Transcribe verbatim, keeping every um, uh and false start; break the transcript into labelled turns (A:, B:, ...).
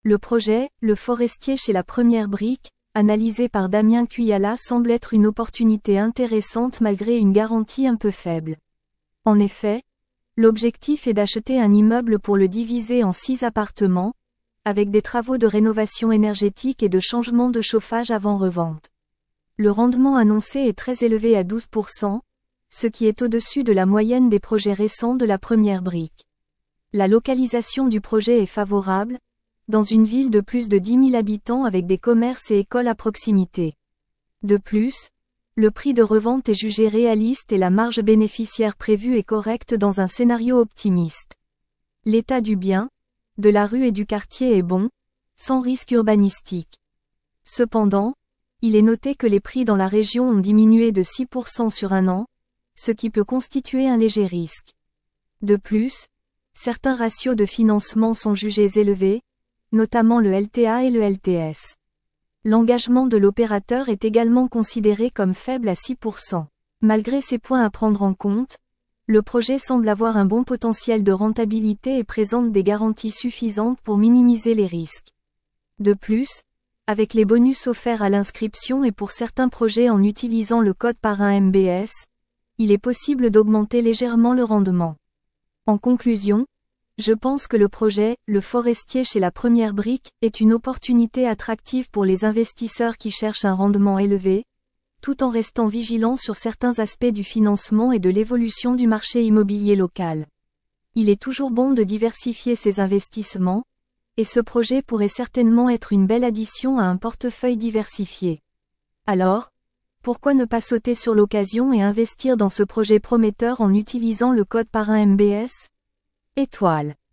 A: Le projet, Le Forestier chez la Première Brique, analysé par Damien Cuyala, semble être une opportunité intéressante malgré une garantie un peu faible. En effet, l'objectif est d'acheter un immeuble pour le diviser en six appartements, avec des travaux de rénovation énergétique et de changement de chauffage avant revente. Le rendement annoncé est très élevé à douze pour cent, ce qui est au-dessus de la moyenne des projets récents de la Première Brique. La localisation du projet est favorable, dans une ville de plus de dix mille habitants avec des commerces et écoles à proximité. De plus, le prix de revente est jugé réaliste et la marge bénéficiaire prévue est correcte dans un scénario optimiste. L'état du bien, de la rue et du quartier est bon, sans risque urbanistique. Cependant, il est noté que les prix dans la région ont diminué de six pour cent sur un an, ce qui peut constituer un léger risque. De plus, certains ratios de financement sont jugés élevés, notamment le L T A et le L T S. L'engagement de l'opérateur est également considéré comme faible à six pour cent. Malgré ces points à prendre en compte, le projet semble avoir un bon potentiel de rentabilité et présente des garanties suffisantes pour minimiser les risques. De plus, avec les bonus offerts à l'inscription et pour certains projets en utilisant le code parrain M B S, il est possible d'augmenter légèrement le rendement. En conclusion, je pense que le projet, Le Forestier chez la Première Brique, est une opportunité attractive pour les investisseurs qui cherchent un rendement élevé, tout en restant vigilants sur certains aspects du financement et de l'évolution du marché immobilier local. Il est toujours bon de diversifier ses investissements, et ce projet pourrait certainement être une belle addition à un portefeuille diversifié. Alors, pourquoi ne pas sauter sur l'occasion et investir dans ce projet prometteur en utilisant le code parrain M B S ? Étoile.